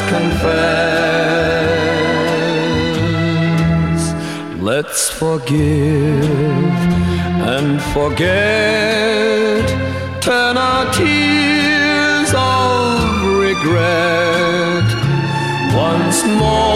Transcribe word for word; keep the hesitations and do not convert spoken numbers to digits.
confess. Let's forgive and forget, turn our tears of regret once more.